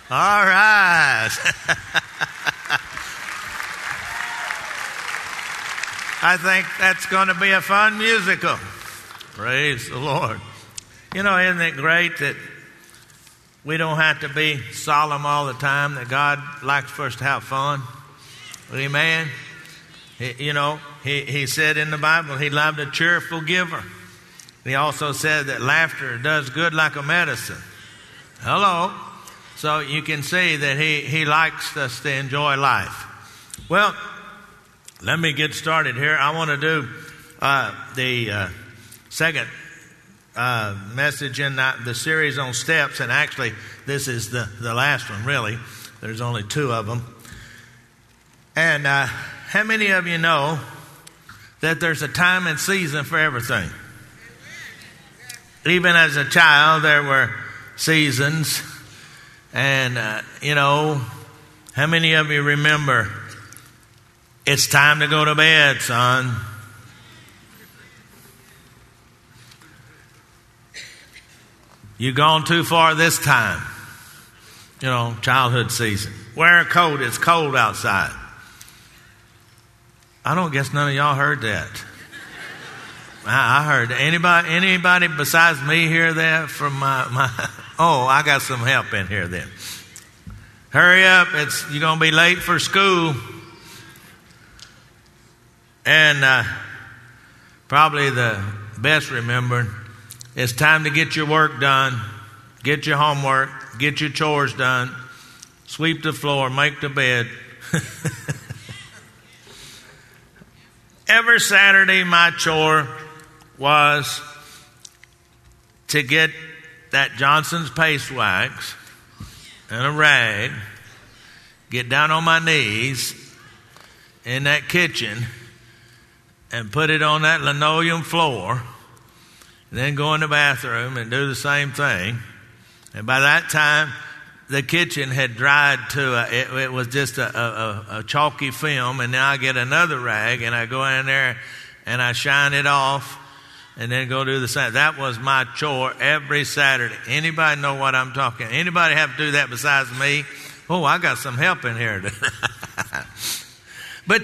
All right. I think that's going to be a fun musical. Praise the Lord. You know, isn't it great that we don't have to be solemn all the time, that God likes for us to have fun? Amen. He said in the Bible he loved a cheerful giver. He also said that laughter does good like a medicine. Hello. So you can see that he likes us to enjoy life. Well, let me get started here. I want to do the second message in the series on steps. And actually, this is the last one, really. There's only two of them. And how many of you know that there's a time and season for everything? Even as a child, there were seasons. And, how many of you remember, it's time to go to bed, son? You've gone too far this time. Childhood season. Wear a coat, it's cold outside. I don't guess none of y'all heard that. I heard that. Anybody besides me hear that from my oh, I got some help in here then. Hurry up, you're going to be late for school. And probably the best remembered, it's time to get your work done, get your homework, get your chores done, sweep the floor, make the bed. Every Saturday, my chore was to get that Johnson's paste wax and a rag, get down on my knees in that kitchen and put it on that linoleum floor, and then go in the bathroom and do the same thing. And by that time, the kitchen had dried to it was just a chalky film, and now I get another rag and I go in there and I shine it off and then go do the same. That was my chore every Saturday. Anybody know what I'm talking? Anybody have to do that besides me? Oh, I got some help in here. But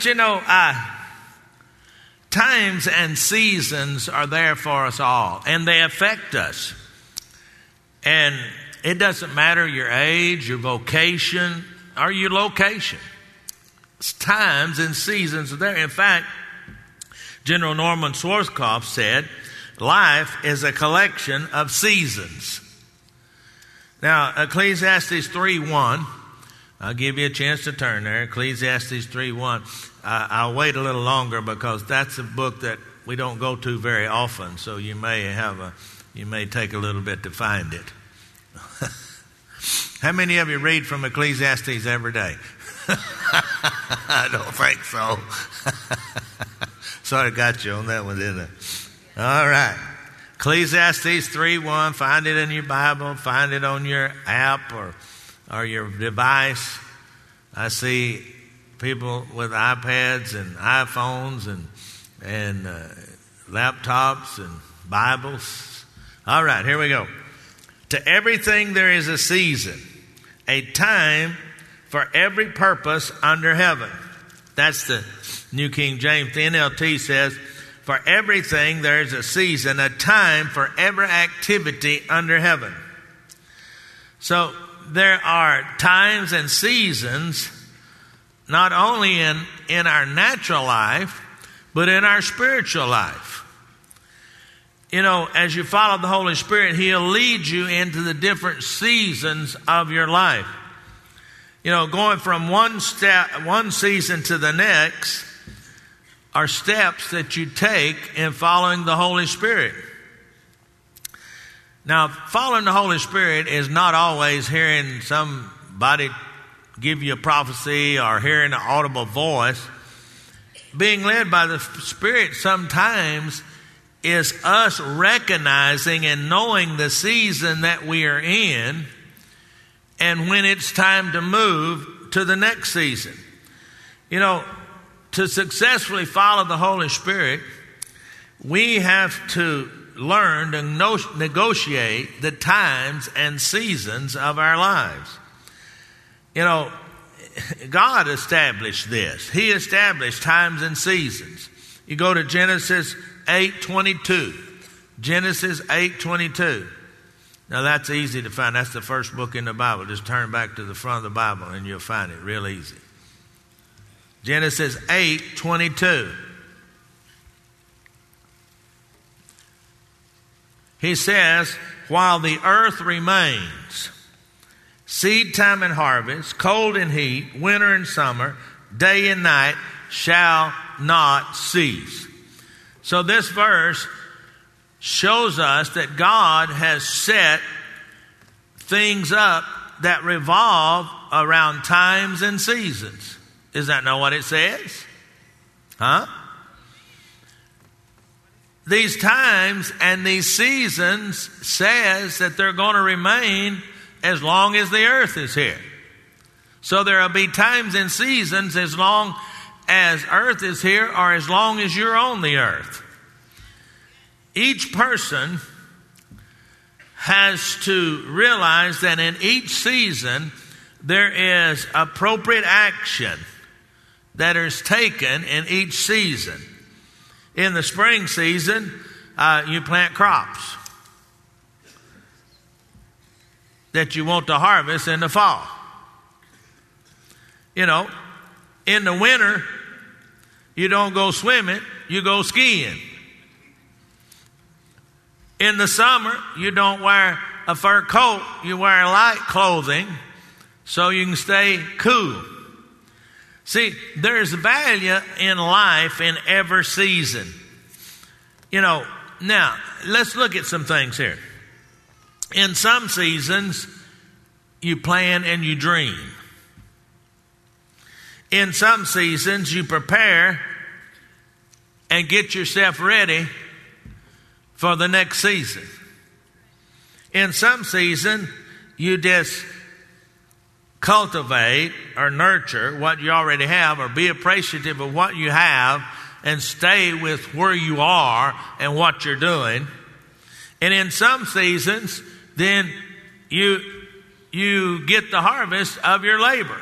times and seasons are there for us all, and they affect us. And it doesn't matter your age, your vocation, or your location. It's times and seasons are there. In fact, General Norman Schwarzkopf said, life is a collection of seasons. Now, Ecclesiastes 3:1, I'll give you a chance to turn there. Ecclesiastes 3:1. I'll wait a little longer because that's a book that we don't go to very often, so you may take a little bit to find it. How many of you read from Ecclesiastes every day? I don't think so. Sort of got you on that one, didn't I? All right. Ecclesiastes 3:1. Find it in your Bible. Find it on your app or your device. I see people with iPads and iPhones and laptops and Bibles. All right, here we go. To everything there is a season, a time for every purpose under heaven. That's the New King James. The NLT says, for everything there is a season, a time for every activity under heaven. So there are times and seasons not only in our natural life, but in our spiritual life. As you follow the Holy Spirit, He'll lead you into the different seasons of your life. Going from one season to the next are steps that you take in following the Holy Spirit. Now, following the Holy Spirit is not always hearing somebody give you a prophecy or hearing an audible voice. Being led by the Spirit sometimes is us recognizing and knowing the season that we are in and when it's time to move to the next season. To successfully follow the Holy Spirit, we have to learn to negotiate the times and seasons of our lives. You know, God established this. He established times and seasons. You go to Genesis 8:22. Genesis 8:22. Now that's easy to find. That's the first book in the Bible. Just turn back to the front of the Bible and you'll find it real easy. Genesis 8:22. He says, while the earth remains, seed time and harvest, cold and heat, winter and summer, day and night shall not cease. So this verse shows us that God has set things up that revolve around times and seasons. Is that not what it says? Huh? These times and these seasons says that they're going to remain as long as the earth is here. So there will be times and seasons as long as earth is here or as long as you're on the earth. Each person has to realize that in each season there is appropriate action that is taken in each season. In the spring season, you plant crops that you want to harvest in the fall. You know, in the winter, you don't go swimming, you go skiing. In the summer, you don't wear a fur coat, you wear light clothing so you can stay cool. See, there's value in life in every season. You know, now, let's look at some things here. In some seasons, you plan and you dream. In some seasons, you prepare and get yourself ready for the next season. In some season, you just cultivate or nurture what you already have, or be appreciative of what you have and stay with where you are and what you're doing. And in some seasons, then you get the harvest of your labor.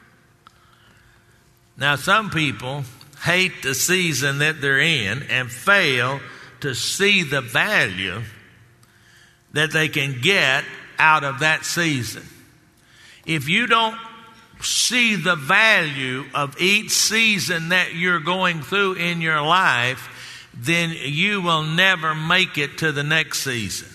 Now, some people hate the season that they're in and fail to see the value that they can get out of that season. If you don't see the value of each season that you're going through in your life, then you will never make it to the next season.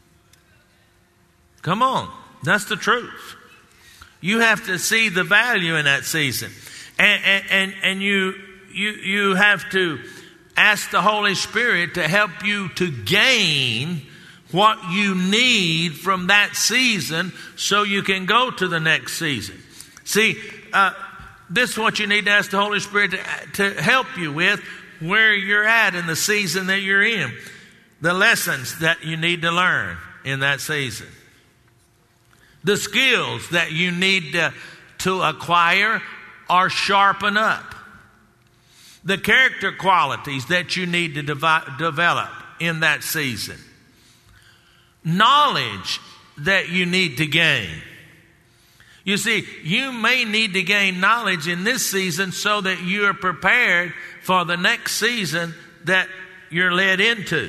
Come on, that's the truth. You have to see the value in that season. And you have to ask the Holy Spirit to help you to gain what you need from that season so you can go to the next season. See, this is what you need to ask the Holy Spirit to help you with where you're at in the season that you're in. The lessons that you need to learn in that season. The skills that you need to acquire or sharpen up. The character qualities that you need to develop in that season. Knowledge that you need to gain. You see, you may need to gain knowledge in this season so that you are prepared for the next season that you're led into.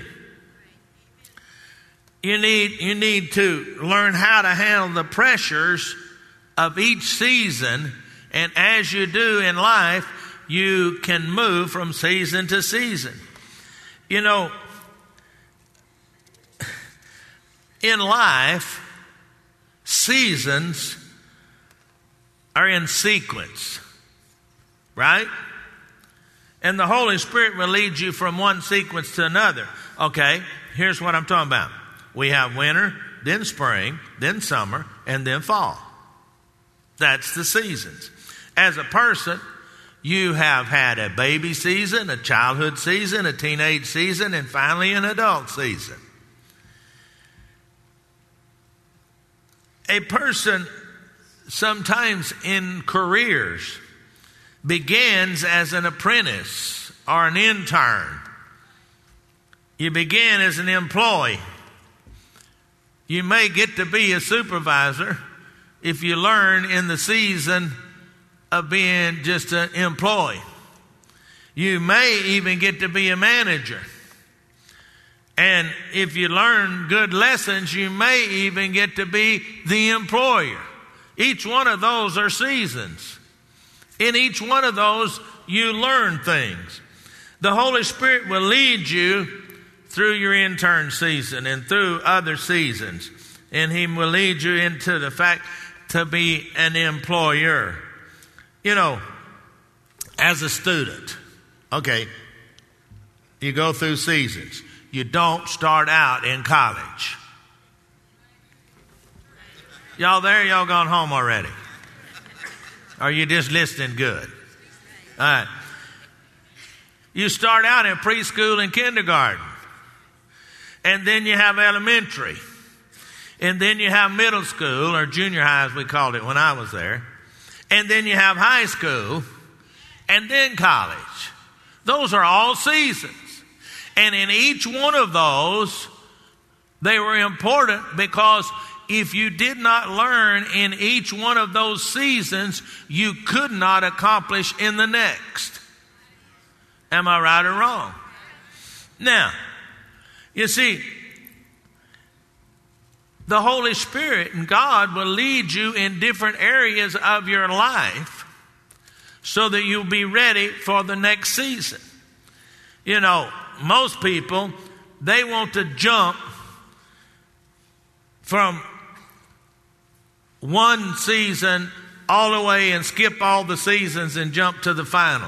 You need to learn how to handle the pressures of each season, and as you do in life, you can move from season to season. You know, in life, seasons are in sequence, right? And the Holy Spirit will lead you from one sequence to another. Okay, here's what I'm talking about. We have winter, then spring, then summer, and then fall. That's the seasons. As a person, you have had a baby season, a childhood season, a teenage season, and finally an adult season. A person sometimes in careers begins as an apprentice or an intern. You begin as an employee. You may get to be a supervisor if you learn in the season of being just an employee. You may even get to be a manager. And if you learn good lessons, you may even get to be the employer. Each one of those are seasons. In each one of those, you learn things. The Holy Spirit will lead you through your intern season and through other seasons. And He will lead you into the fact to be an employer. You know, as a student, okay, you go through seasons. You don't start out in college. Y'all there? Y'all gone home already? Or you just listening good? All right. You start out in preschool and kindergarten. And then you have elementary. And then you have middle school, or junior high as we called it when I was there. And then you have high school. And then college. Those are all seasons. And in each one of those, they were important because if you did not learn in each one of those seasons, you could not accomplish in the next. Am I right or wrong? Now, you see, the Holy Spirit and God will lead you in different areas of your life so that you'll be ready for the next season. You know, most people, they want to jump from one season all the way and skip all the seasons and jump to the final.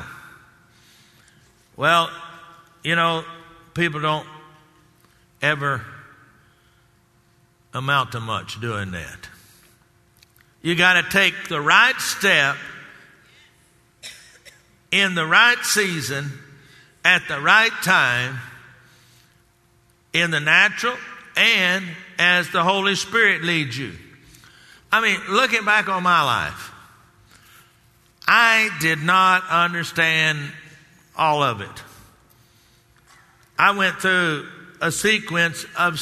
Well, you know, people don't ever amount to much doing that. You got to take the right step in the right season at the right time in the natural and as the Holy Spirit leads you. I mean, looking back on my life, I did not understand all of it. I went through a sequence of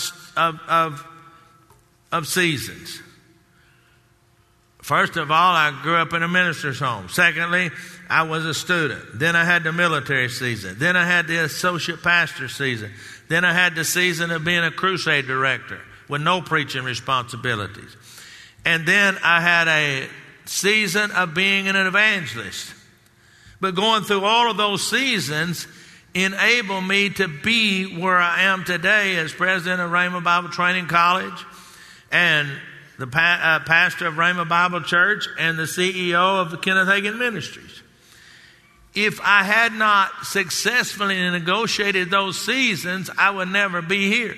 seasons. First of all, I grew up in a minister's home. Secondly, I was a student. Then I had the military season. Then I had the associate pastor season. Then I had the season of being a crusade director with no preaching responsibilities. And then I had a season of being an evangelist. But going through all of those seasons enabled me to be where I am today as president of Rhema Bible Training College and the pastor of Rhema Bible Church and the CEO of the Kenneth Hagin Ministries. If I had not successfully negotiated those seasons, I would never be here.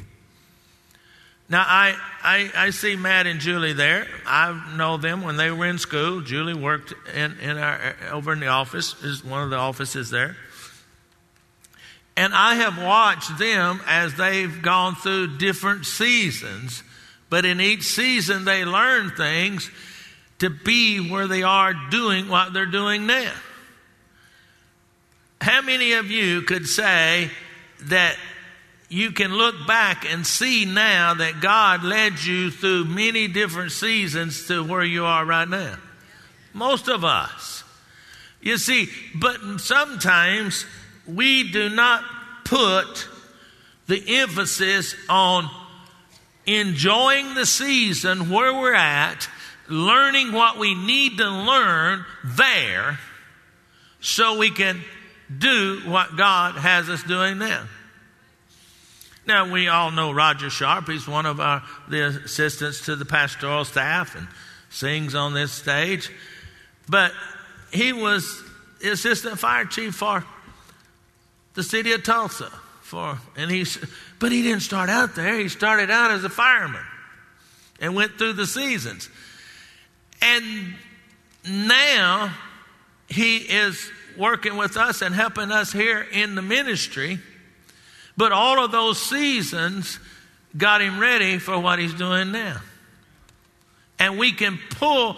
Now, I see Matt and Julie there. I know them when they were in school. Julie worked over in the office, is one of the offices there. And I have watched them as they've gone through different seasons. But in each season, they learn things to be where they are doing what they're doing now. How many of you could say that you can look back and see now that God led you through many different seasons to where you are right now? Most of us. You see, but sometimes we do not put the emphasis on enjoying the season where we're at, learning what we need to learn there so we can do what God has us doing now. Now, we all know Roger Sharp. He's one of the assistants to the pastoral staff and sings on this stage. But he was the assistant fire chief for the city of Tulsa. But he didn't start out there. He started out as a fireman and went through the seasons. And now he is working with us and helping us here in the ministry. But all of those seasons got him ready for what he's doing now. And we can pull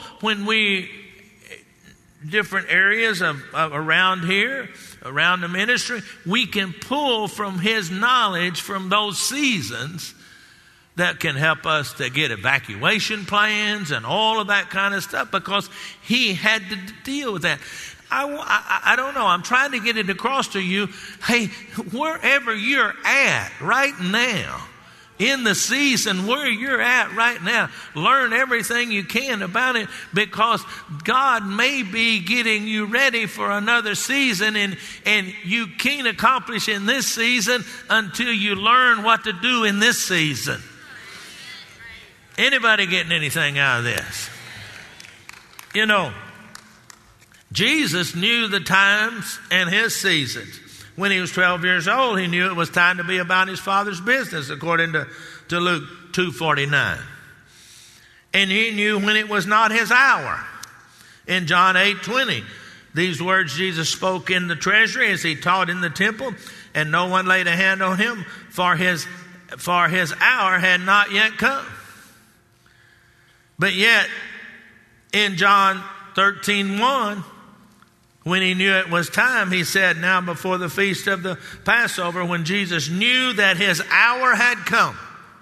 different areas of around here, around the ministry, we can pull from his knowledge from those seasons that can help us to get evacuation plans and all of that kind of stuff, because he had to deal with that. I don't know. I'm trying to get it across to you. Hey, wherever you're at right now, in the season where you're at right now, learn everything you can about it, because God may be getting you ready for another season, and you can't accomplish in this season until you learn what to do in this season. Anybody getting anything out of this? You know, Jesus knew the times and his seasons. When he was 12 years old, he knew it was time to be about his Father's business, according to Luke 2:49. And he knew when it was not his hour. In John 8:20, these words Jesus spoke in the treasury as he taught in the temple, and no one laid a hand on him, for his hour had not yet come. But yet, in John 13:1, when he knew it was time, he said, now before the feast of the Passover, when Jesus knew that his hour had come,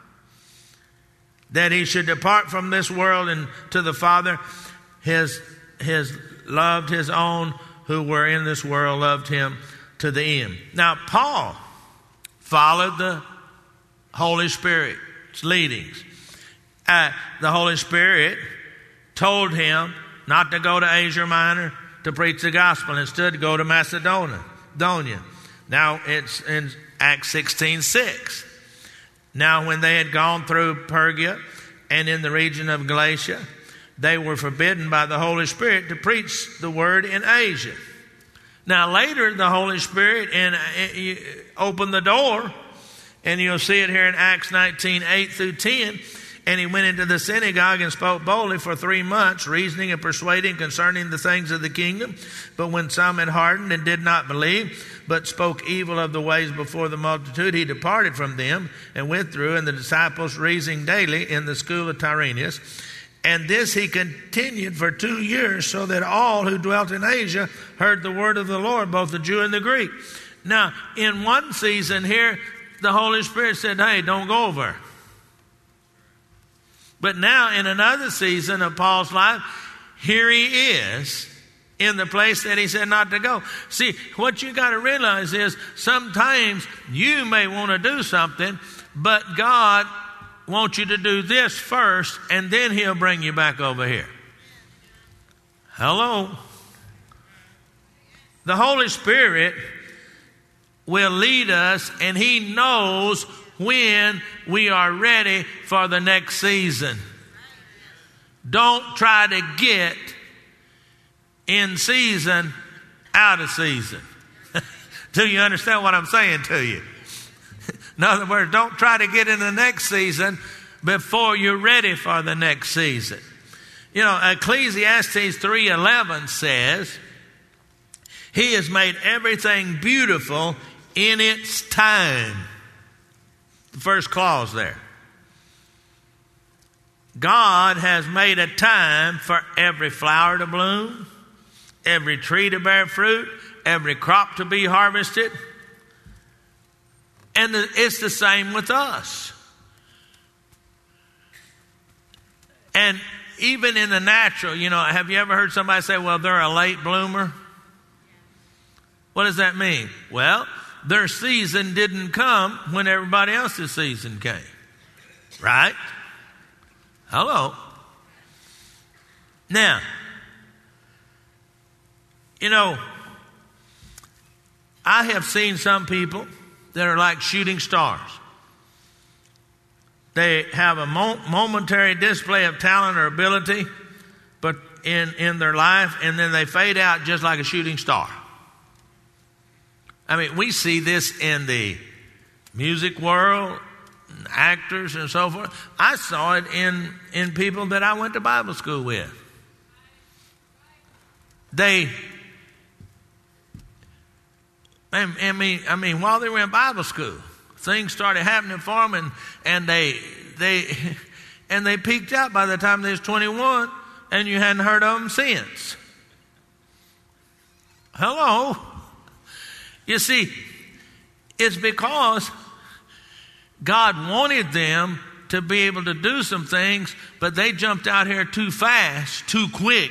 that he should depart from this world and to the Father, his loved his own who were in this world, loved him to the end. Now, Paul followed the Holy Spirit's leadings. The Holy Spirit told him not to go to Asia Minor to preach the gospel, instead to go to Macedonia. Now it's in Acts 16:6. Now when they had gone through Pergia and in the region of Galatia, they were forbidden by the Holy Spirit to preach the word in Asia. Now later the Holy Spirit opened the door, and you'll see it here in Acts 19:8-10. And he went into the synagogue and spoke boldly for 3 months, reasoning and persuading concerning the things of the kingdom. But when some had hardened and did not believe, but spoke evil of the ways before the multitude, he departed from them and went through, and the disciples reasoning daily in the school of Tyrannus. And this he continued for 2 years, so that all who dwelt in Asia heard the word of the Lord, both the Jew and the Greek. Now, in one season here, the Holy Spirit said, hey, don't go over. But now in another season of Paul's life, here he is in the place that he said not to go. See, what you got to realize is sometimes you may want to do something, but God wants you to do this first, and then he'll bring you back over here. Hello? The Holy Spirit will lead us, and he knows when we are ready for the next season. Don't try to get in season out of season. Do you understand what I'm saying to you? In other words, don't try to get in the next season before you're ready for the next season. You know, Ecclesiastes 3:11 says, he has made everything beautiful in its time. The first clause there. God has made a time for every flower to bloom, every tree to bear fruit, every crop to be harvested. And it's the same with us. And even in the natural, you know, have you ever heard somebody say, well, they're a late bloomer? What does that mean? Well, their season didn't come when everybody else's season came. Right? Hello. Now, you know, I have seen some people that are like shooting stars. They have a momentary display of talent or ability, but in their life, and then they fade out just like a shooting star. I mean, we see this in the music world, actors and so forth. I saw it in people that I went to Bible school with. I mean, while they were in Bible school, things started happening for them, and they peaked out by the time they was 21, and you hadn't heard of them since. Hello. You see, it's because God wanted them to be able to do some things, but they jumped out here too fast, too quick.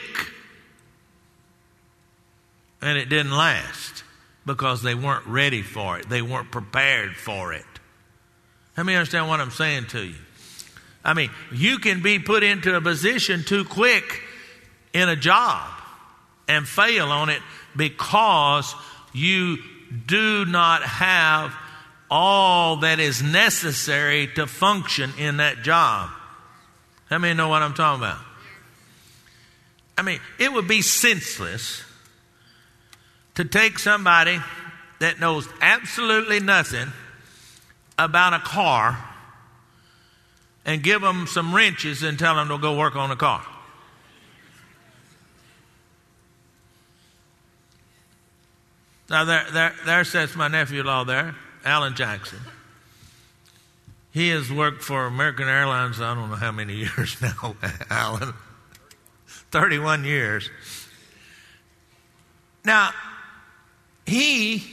And it didn't last because they weren't ready for it. They weren't prepared for it. Let me understand what I'm saying to you. I mean, you can be put into a position too quick in a job and fail on it because you do not have all that is necessary to function in that job. How many know what I'm talking about? I mean, it would be senseless to take somebody that knows absolutely nothing about a car and give them some wrenches and tell them to go work on the car. Now, there sits my nephew-in-law there, Alan Jackson. He has worked for American Airlines, I don't know how many years now, Alan. 31 years. Now, he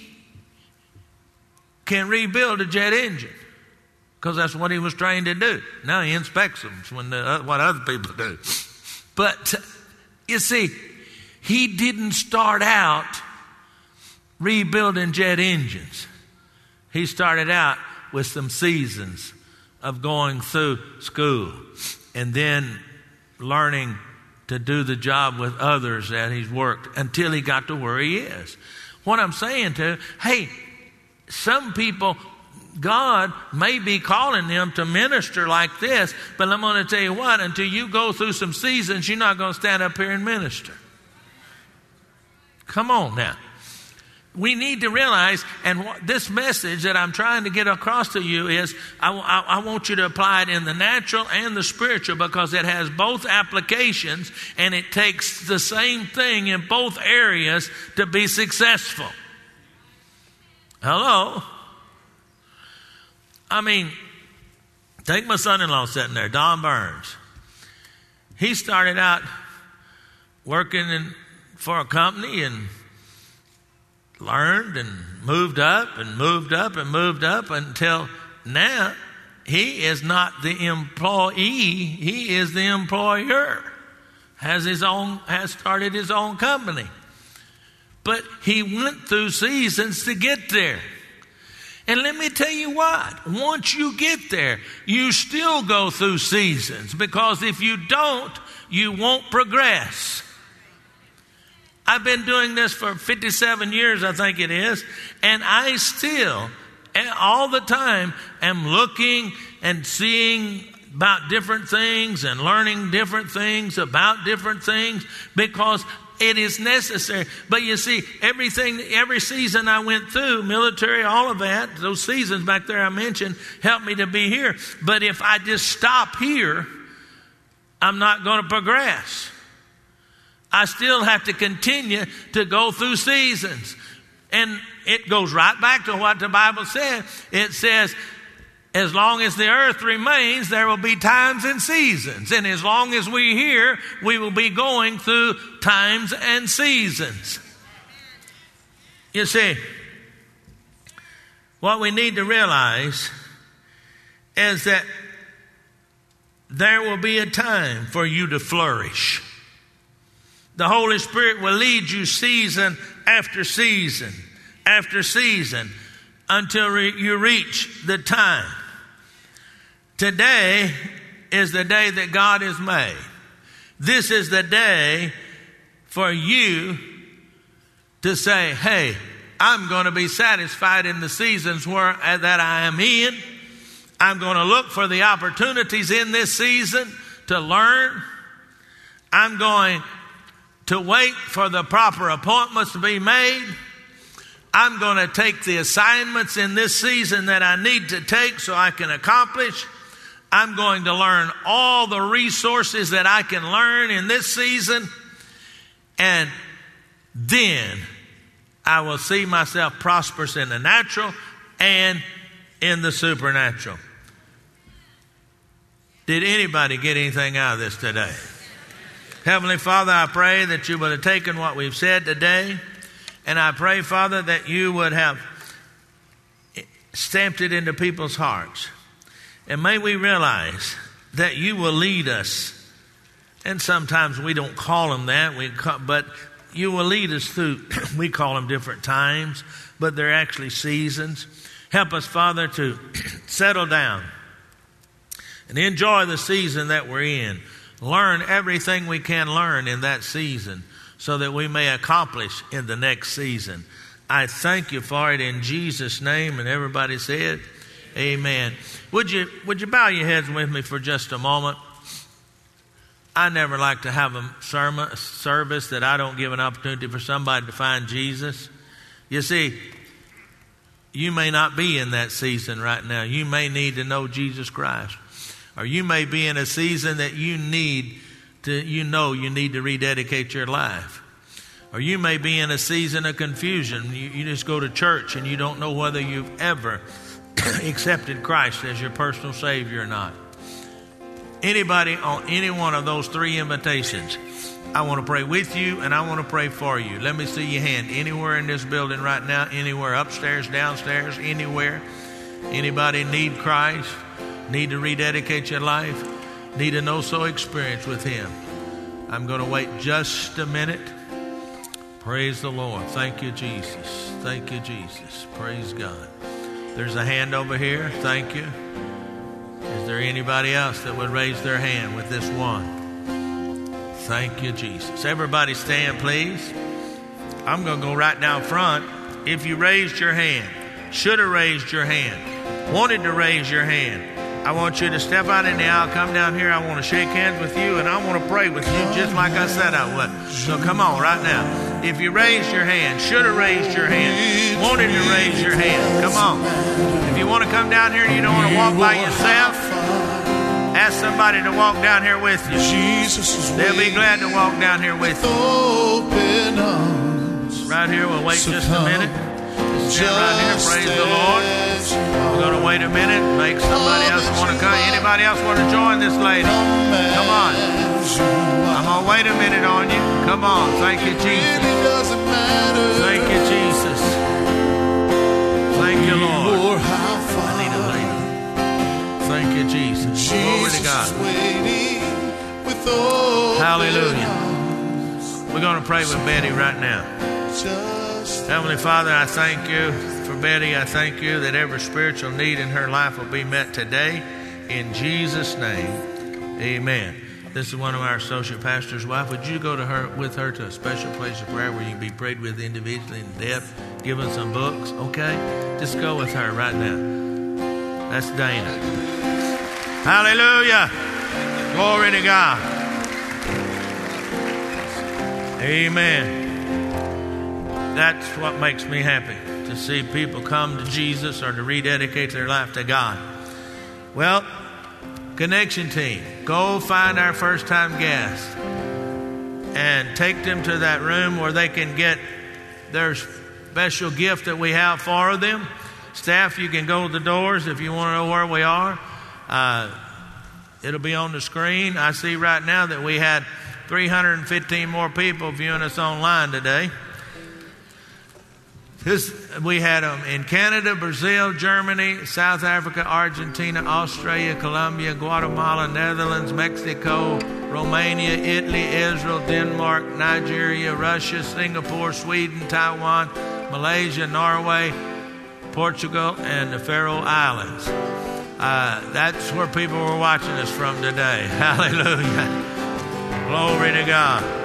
can rebuild a jet engine because that's what he was trained to do. Now he inspects them what other people do. But, you see, he didn't start out rebuilding jet engines. He started out with some seasons of going through school and then learning to do the job with others that he's worked until he got to where he is. What I'm saying to, hey, some people, God may be calling them to minister like this, but I'm going to tell you what, until you go through some seasons, you're not going to stand up here and minister. Come on now. We need to realize, and this message that I'm trying to get across to you is, I want you to apply it in the natural and the spiritual because it has both applications and it takes the same thing in both areas to be successful. Hello? I mean, take my son-in-law sitting there, Don Burns. He started out working for a company and learned and moved up and moved up and moved up until now he is not the employee, he is the employer. Has started his own company. But he went through seasons to get there. And let me tell you what, once you get there, you still go through seasons because if you don't, you won't progress. I've been doing this for 57 years, I think it is, and I still, all the time, am looking and seeing about different things and learning different things about different things because it is necessary. But you see, every season I went through, military, all of that, those seasons back there I mentioned, helped me to be here. But if I just stop here, I'm not going to progress. I still have to continue to go through seasons. And it goes right back to what the Bible said. It says, as long as the earth remains, there will be times and seasons. And as long as we're here, we will be going through times and seasons. You see, what we need to realize is that there will be a time for you to flourish. The Holy Spirit will lead you season after season after season until you reach the time. Today is the day that God has made. This is the day for you to say, hey, I'm going to be satisfied in the seasons that I am in. I'm going to look for the opportunities in this season to learn. I'm going to wait for the proper appointments to be made. I'm going to take the assignments in this season that I need to take so I can accomplish. I'm going to learn all the resources that I can learn in this season. And then I will see myself prosperous in the natural and in the supernatural. Did anybody get anything out of this today? Heavenly Father, I pray that you would have taken what we've said today, and I pray, Father, that you would have stamped it into people's hearts. And may we realize that you will lead us. And sometimes we don't call them that, but you will lead us through, we call them different times, but they're actually seasons. Help us, Father, to settle down and enjoy the season that we're in. Learn everything we can learn in that season so that we may accomplish in the next season. I thank you for it in Jesus' name. And everybody said, amen. Would you bow your heads with me for just a moment? I never like to have a service that I don't give an opportunity for somebody to find Jesus. You see, you may not be in that season right now. You may need to know Jesus Christ. Or you may be in a season that you need to rededicate your life. Or you may be in a season of confusion. You just go to church and you don't know whether you've ever accepted Christ as your personal Savior or not. Anybody on any one of those three invitations, I want to pray with you and I want to pray for you. Let me see your hand anywhere in this building right now, anywhere, upstairs, downstairs, anywhere. Anybody need Christ, need to rededicate your life, need a no-so experience with Him? I'm going to wait just a minute. Praise the Lord. Thank you, Jesus. Thank you, Jesus. Praise God. There's a hand over here. Thank you. Is there anybody else that would raise their hand with this one? Thank you, Jesus. Everybody stand, please. I'm going to go right down front. If you raised your hand, should have raised your hand, wanted to raise your hand, I want you to step out in the aisle, come down here. I want to shake hands with you, and I want to pray with you just like I said I would. So come on right now. If you raised your hand, should have raised your hand, wanted to raise your hand, come on. If you want to come down here and you don't want to walk by yourself, ask somebody to walk down here with you. They'll be glad to walk down here with you. Right here, we'll wait just a minute. Just sit right here, praise the Lord. We're going to wait a minute, make somebody else want to come. Anybody else want to join this lady? Come on. I'm going to wait a minute on you. Come on. Thank you, Jesus. Thank you, Jesus. Thank you, Lord. I need a lady. Thank you, Jesus. Glory to God. Hallelujah. We're going to pray with Betty right now. Heavenly Father, I thank you for Betty. I thank you that every spiritual need in her life will be met today. In Jesus' name, amen. This is one of our associate pastor's wife. Would you go to her with her to a special place of prayer where you can be prayed with individually in depth, given some books, okay? Just go with her right now. That's Dana. Hallelujah. Glory to God. Amen. That's what makes me happy, to see people come to Jesus or to rededicate their life to God. Well, Connection team, go find our first-time guests and take them to that room where they can get their special gift that we have for them. Staff, you can go to the doors if you want to know where we are. It'll be on the screen. I see right now that we had 315 more people viewing us online today. We had them in Canada, Brazil, Germany, South Africa, Argentina, Australia, Colombia, Guatemala, Netherlands, Mexico, Romania, Italy, Israel, Denmark, Nigeria, Russia, Singapore, Sweden, Taiwan, Malaysia, Norway, Portugal, and the Faroe Islands. That's where people were watching us from today. Hallelujah. Glory to God.